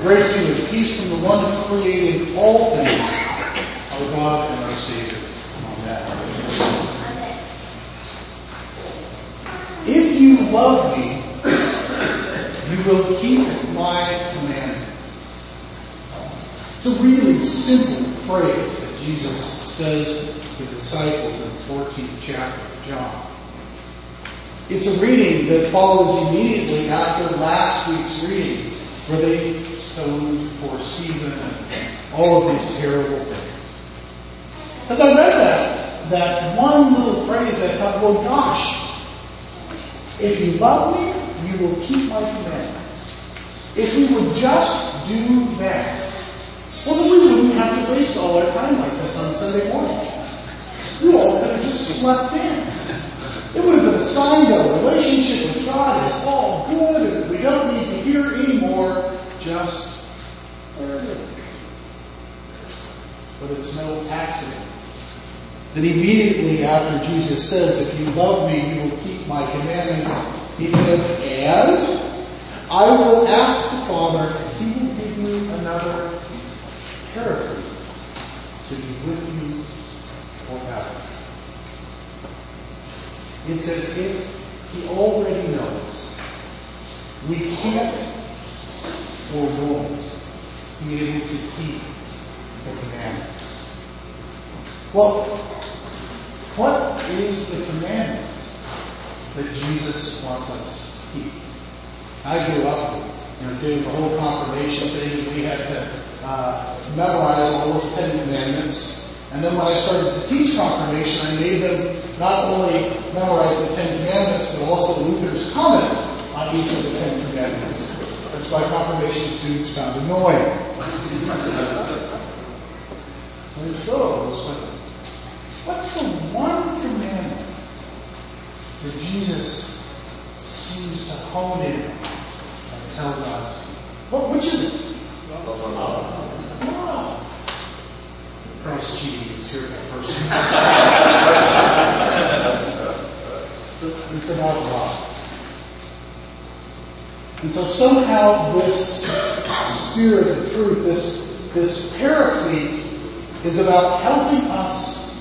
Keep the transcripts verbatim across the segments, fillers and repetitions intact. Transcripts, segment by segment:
Grace to you and peace from the one who created all things, our God and our Savior. Amen. If you love me, you will keep my commandments. It's a really simple phrase that Jesus says to the disciples in the fourteenth chapter of John. It's a reading that follows immediately after last week's reading, where they stoned poor Stephen and all of these terrible things. As I read that, that one little phrase, I thought, well, gosh, if you love me, you will keep my commandments. If we would just do that, well, then we wouldn't have to waste all our time like this on Sunday morning. We all could have just slept in. It would have been a sign that our relationship with God is all good and that we don't need to hear anymore. Just work. But it's no accident that immediately after Jesus says, if you love me, you will keep my commandments, he says, and I will ask the Father, and he will give you another Paraclete to be with you forever. It's as if he already knows we can't or won't be able to keep the commandments. Well, what is the commandment that Jesus wants us to keep? I grew up, you know, doing the whole confirmation thing. We had to uh, memorize all of the Ten Commandments. And then when I started to teach confirmation, I made them not only memorize the Ten Commandments, but also Luther's comment on each of the Ten Commandments, which my confirmation students found annoying. There's those, but what's the one commandment that Jesus seems to hone in and tell us? What, which is it? Love. Christ cheating is here at first. It's about love. And so somehow this spirit of truth, this, this paraclete, is about helping us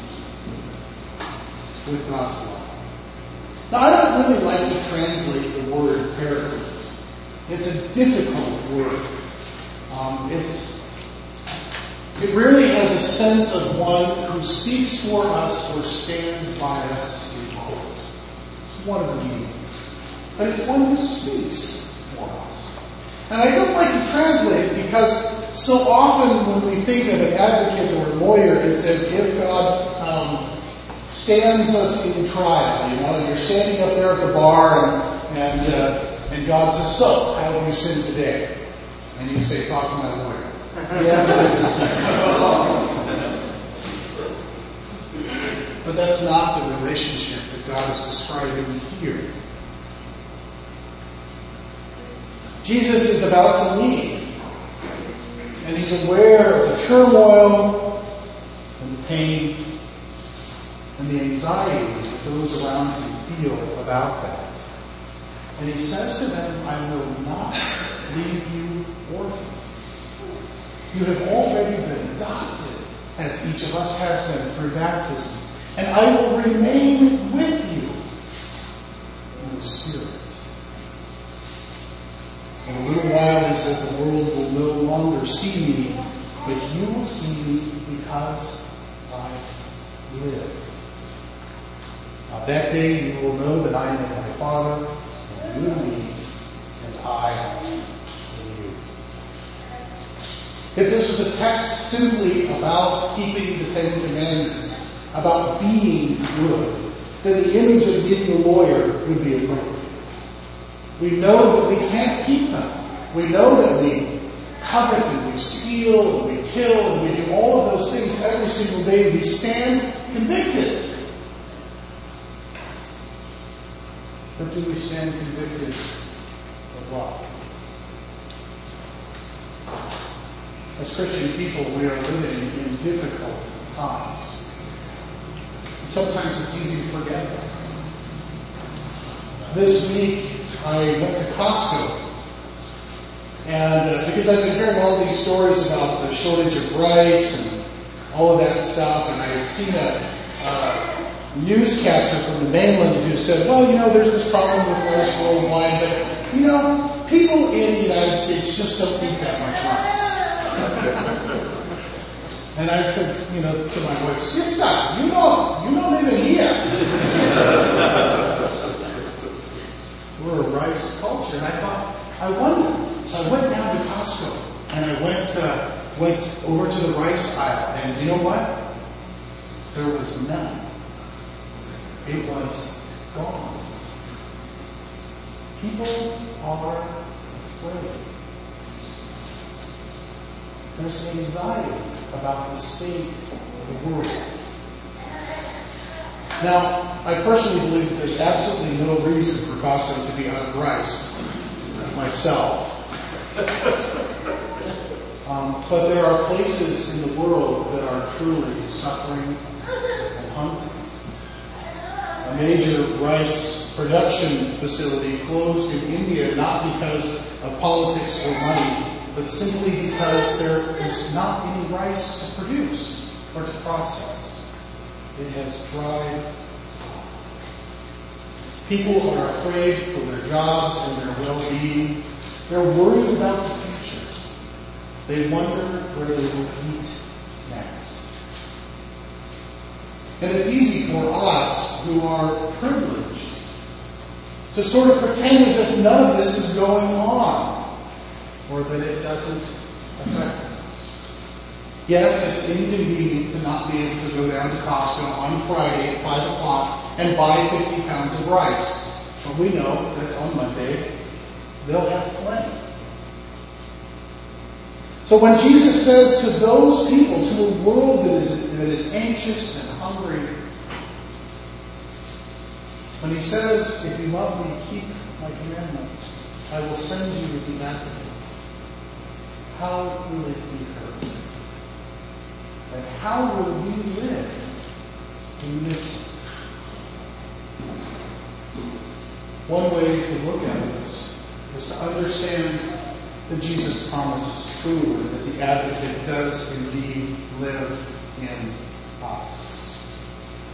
with God's love. Now, I don't really like to translate the word paraclete. It's a difficult word. Um, it's It really has a sense of one who speaks for us or stands by us in court. It's one of the meanings. But it's one who speaks for us. And I don't like to translate it because so often when we think of an advocate or a lawyer, it's as if God um, stands us in trial. You know, you're standing up there at the bar and and, uh, and God says, so, how have you sinned today? And you say, talk to my lawyer. Yeah, but that's not the relationship that God is describing here. Jesus is about to leave, and he's aware of the turmoil and the pain and the anxiety that those around him feel about that. And he says to them, I will not leave you orphans. You have already been adopted, as each of us has been through baptism. And I will remain with you in the Spirit. In a little while, he says, the world will no longer see me, but you will see me because I live. On that day, you will know that I am in my Father, and you in me, and I in you. If this was a text simply about keeping the Ten Commandments, about being good, then the image of being a lawyer would be appropriate. We know that we can't keep them. We know that we covet and we steal and we kill and we do all of those things every single day. We stand convicted. But do we stand convicted of what? As Christian people, we are living in difficult times. And sometimes it's easy to forget that. This week, I went to Costco, And uh, because I've been hearing all these stories about the shortage of rice and all of that stuff, and I had seen a uh, newscaster from the mainland who said, well, you know, there's this problem with rice worldwide, but, you know, people in the United States just don't eat that much rice. And I said, you know, to my wife, sister, you know, you don't live in here. We're a rice culture. And I thought, I wonder. So I went down to Costco and I went uh, went over to the rice aisle. And you know what? There was none. It was gone. People are afraid. There's anxiety about the state of the world. Now, I personally believe that there's absolutely no reason for Costco to be out of rice, myself. Um, but there are places in the world that are truly suffering and hungry. A major rice production facility closed in India not because of politics or money, but simply because there is not any rice to produce or to process. It has dried up. People are afraid for their jobs and their well-being. They're worried about the future. They wonder where they will eat next. And it's easy for us who are privileged to sort of pretend as if none of this is going on, or that it doesn't affect us. Yes, it's inconvenient to not be able to go down to Costco on Friday at five o'clock and buy fifty pounds of rice. But we know that on Monday, they'll have plenty. So when Jesus says to those people, to a world that is, that is anxious and hungry, when he says, if you love me, keep my commandments, I will send you the advocate. How will it be heard? And how will we live in this? One way to look at this is to understand that Jesus' promise is true and that the advocate does indeed live in us.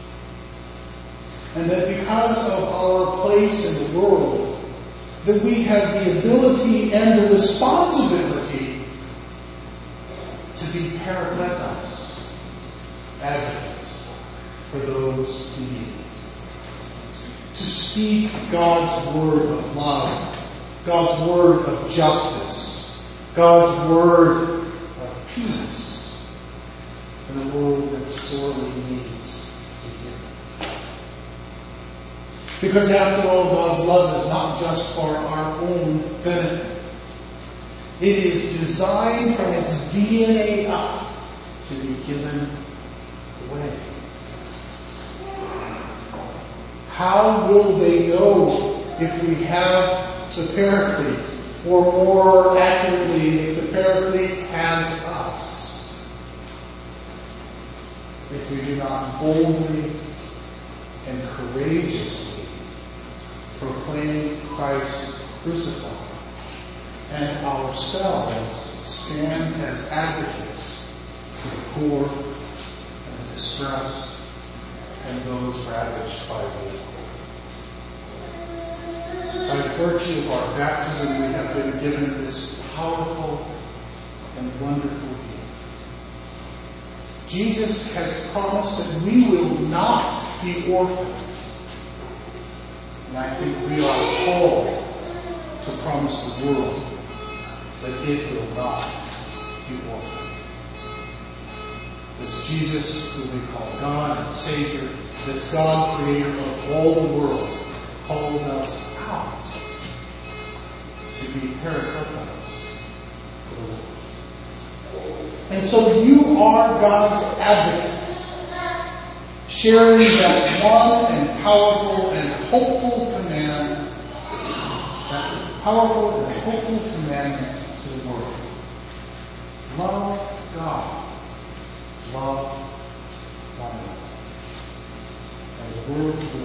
And that because of our place in the world, that we have the ability and the responsibility to be parakletos, advocates for those who need it. To speak God's word of love, God's word of justice, God's word of peace in a world that sorely needs to hear it. Because after all, God's love is not just for our own benefit. It is designed from its D N A up to be given away. How will they know if we have the Paraclete? Or more accurately, if the Paraclete has us? If we do not boldly and courageously proclaim Christ crucified, and ourselves stand as advocates for the poor and the distressed and those ravaged by war. By virtue of our baptism, we have been given this powerful and wonderful gift. Jesus has promised that we will not be orphaned. And I think we are called to promise the world that it will not be orphaned. This Jesus, who we call God and Savior, this God creator of all the world, calls us out to be parakletos for the world. And so you are God's advocates, sharing that one and powerful and hopeful command, that powerful and hopeful commandment to the world. Love God. Love one another. And the world